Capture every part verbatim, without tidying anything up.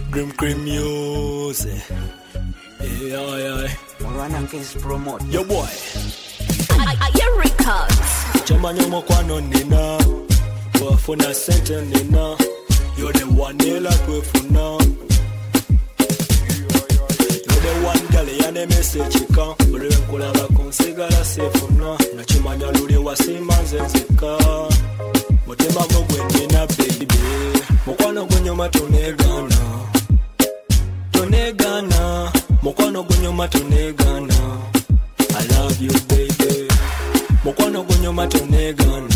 Grim Cream Music. Yeah, yeah. Run against promote. Yo boy. Your records. Chamanyo mokwano nina. Wafuna sente nina. You're the one nila kwefuna. You're the one gale yane message chika. Uliwe kulaba konsigala sefuna. Nachimanya luli wasimanze nzika. Motema mogwe nina baby. Mokwano gwenyoma tonegana. Tonegana. Mokwano gwenyoma tonegana. I love you baby. Mokwano gwenyoma tonegana.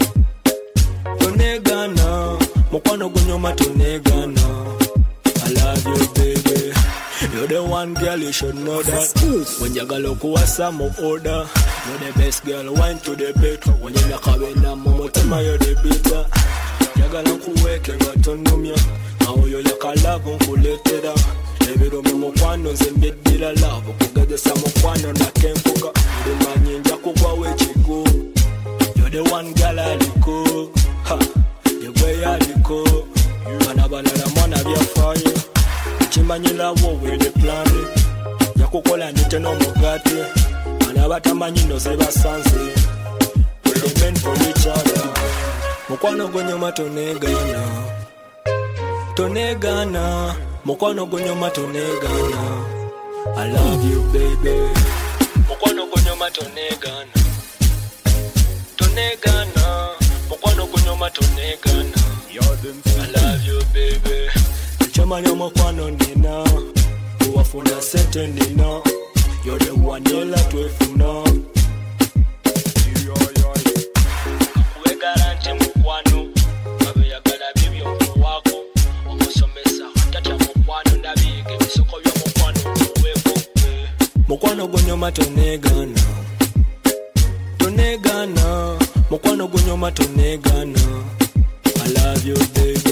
Tonegana. Mokwano gwenyoma tonegana. I love you baby. You're the one girl, you should know that. When you go look what's some order. You're the best girl, wine to the bed. When you make a win, I'm more time, you're the beater. You go look work, you got to know me. Now you look a love, I'm collected up. Every room, I'm one of them, bed, deal a love. Kuga the same one on that can't cook. The man in Jacoba, where you go. You're the one girl, I go. Ha, the way I go. Man, I'm another man, I'll be a fire. Chimanyila wo we the plan yakukola nite no mugati ana batamanyi no seba sanse we meant for each other mukwano gonyoma tonegana tonegana mukwano gonyoma tonegana I love you baby mukwano gonyoma tonegana tonegana mukwano gonyoma tonegana I love you baby Chamanyo mokwano nina Uwafuna sente nina You're the one yela twefuna Kakuwe garante mokwano Kabe ya gala bibi onku wako Omosomesa Tata mokwano ndabige Misoko yo mokwano Uweko Mokwano gonyoma tonegana Tonegana Mokwano gonyoma tonegana I love you baby